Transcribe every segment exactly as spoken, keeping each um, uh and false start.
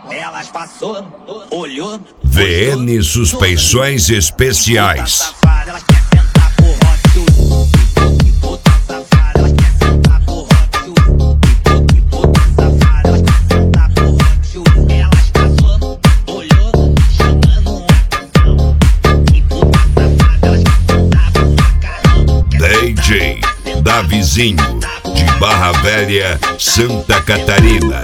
Elas passou, olhou. V N Suspeições Especiais. Elas quer sentar por hot. Que puta safada, elas quer sentar por hot. Que puta safada, elas quer sentar por hot. Elas passou, olhou, chamando atenção. Que puta safada, elas quer sentar por caramba. D J Davizinho, de Barra Velha, Santa Catarina.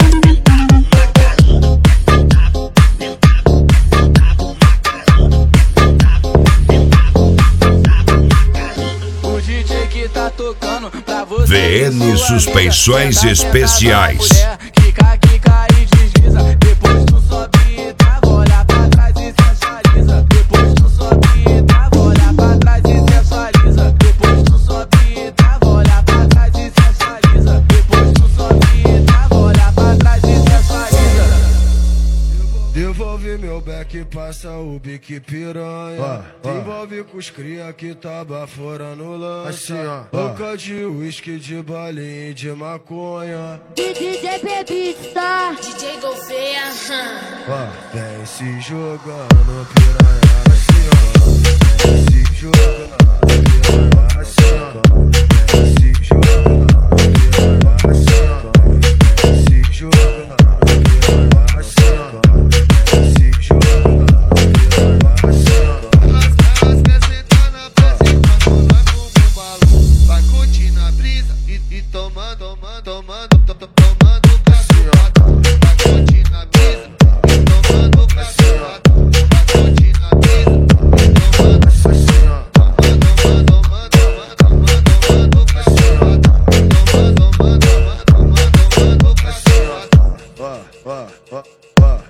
V N Suspeições Especiais. Quica, quica e desliza. Depois tu sobe e trava, olha pra trás e sensualiza. Depois tu sobe e trava, olha pra trás e sensualiza. Depois tu sobe e trava, olha pra trás e sensualiza. Depois tu sobe e trava, olha pra trás e sensualiza. Devolve meu beck, passa o bique piranha. Devolve com os cria que tá baforando lança. Boca de uísque, de balinha e de maconha. D J Bebista, D J Gouveia, Ah, vem se jogando piranha assim, ó. Vem se jogando piranha assim, ó. Vem se jogando piranha assim, ó. Vem se jogando piranha assim, ó. Vem se jogando piranha assim, ó. Elas quer sentar na praça enquanto vai pro balão. Vai curtir na brisa e, e tomando, tomando, tomando, tomando, tomando cacete. Vai curtir na brisa e tomando cacete. Vai curtir na brisa e tomando cacete. Tomando, tomando, tomando, tomando, tomando cacete. Tomando, tomando, tomando, tomando cacete. Ó, ó, ó, ó.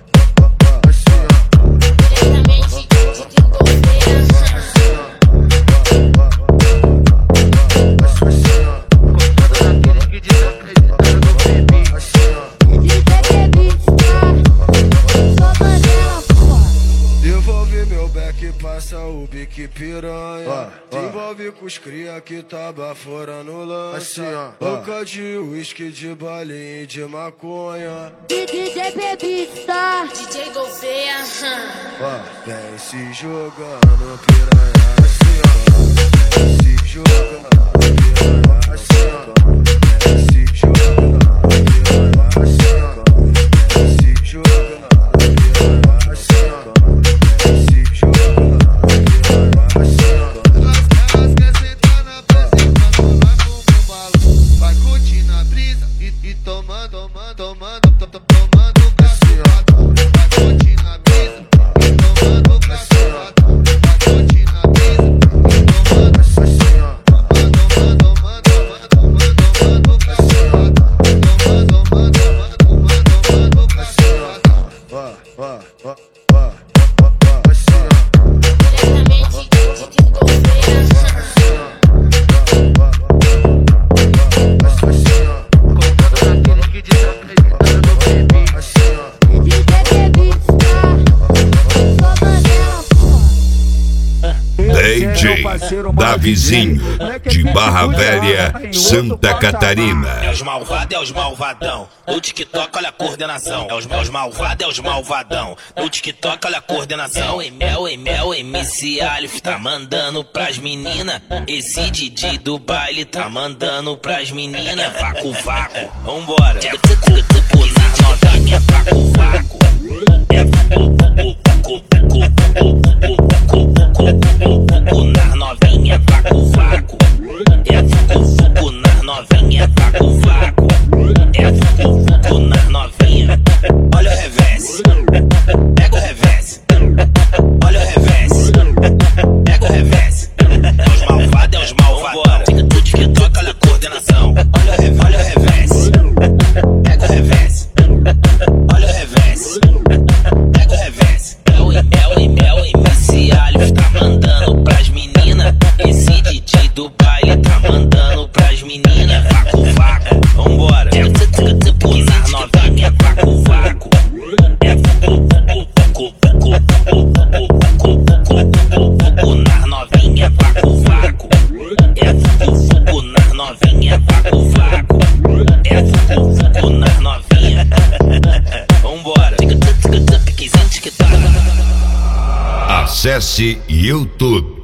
diretamente de D J Gouveia. Devolve meu beck, passa o bique piranha. Devolve com os cria que tá baforando lança. Boca de uísque, de balinha e de maconha. D J Bebista, D J Gouveia, Vem se jogando piranha assim, ó. Vem se jogando piranha assim, ó. Vem se jogando piranha assim, ó. Vem se jogando piranha assim, ó. Vem se jogando piranha assim, ó. Elas quer sentar na praça enquanto vai pro balão. Vai curtir na brisa e, e tomando, tomando, tomando, tomando, tomando cacete. Vai curtir na brisa e tomando cacete. Vai curtir na brisa e tomando cacete. Tomando, tomando, tomando, tomando, tomando cacete. Tomando, tomando, tomando, tomando cacete. Ó, ó, ó, ó, ó, assim, ó. diretamente de D J Gouveia. D J Davizinho, de Barra Velha, Santa Catarina. É os malvados, é os malvadão. No TikTok, olha a coordenação. É os, é os malvados, é os malvadão. No TikTok, olha a coordenação. É o Mel, M C Alif tá mandando pras meninas. Esse Didi do baile tá mandando pras meninas. Vaco, vaco, vambora. É cuco, cuco, na novinha, vaco, vaco. É cuco, cuco, cuco, cuco, na novinha, vaco, vaco. É cuco, cuco, na novinha, vaco, vaco. É cuco, cuco, na novinha. Olha o revés, pega o revés. Olha o revés, pega o revés. É os malvados, é os malvados. No TikTok, olha a coordenação. Olha o revés, olha o revés. Pega o revés, olha o revés. Acesse YouTube